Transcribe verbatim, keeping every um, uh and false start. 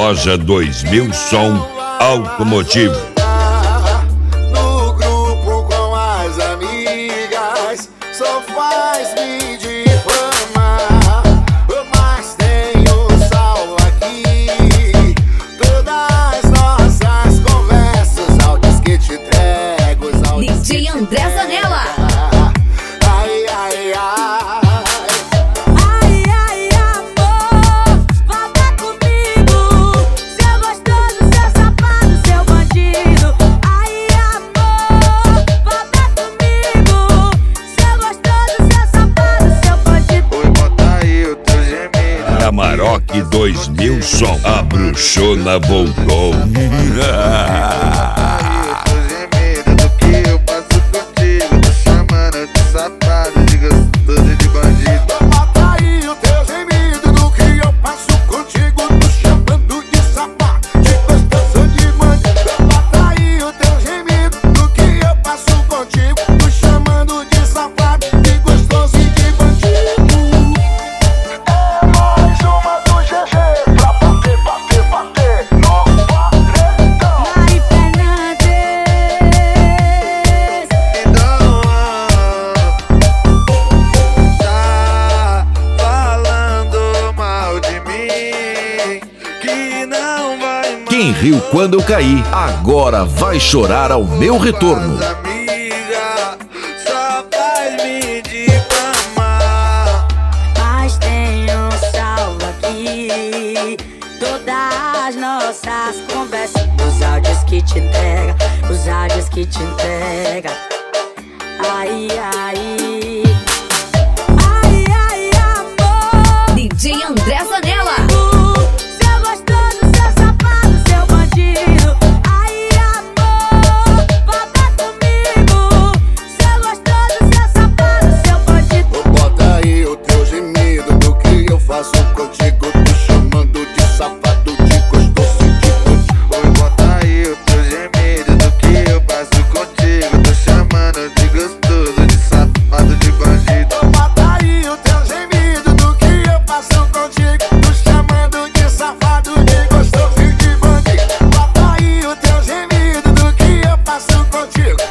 loja dois mil Som Automotivo. No grupo com as amigas, só faz me difamar, mas tenho salvo aqui todas nossas conversas, áudios que te entrego, os áudios D J André Zanella. Ai, ai, ai. Amarok dois mil Som, a bruxona voltou. Quem riu quando eu caí, agora vai chorar ao meu retorno. Mas tenho salvo aqui todas as nossas conversas, os áudios que te entrega, os áudios que te entrega. Ai, ai, ai, ai, amor. D J André Zanella. Faço contigo, tô chamando de safado, de gostoso e de bandido. Oi, bota aí o teu gemido do que eu faço contigo. Tô chamando de gostoso, de safado, de bandido. Oi, bota aí o teu gemido do que eu faço contigo. Tô chamando de safado, de gostoso e de bandido. Bota aí o teu gemido do que eu faço contigo.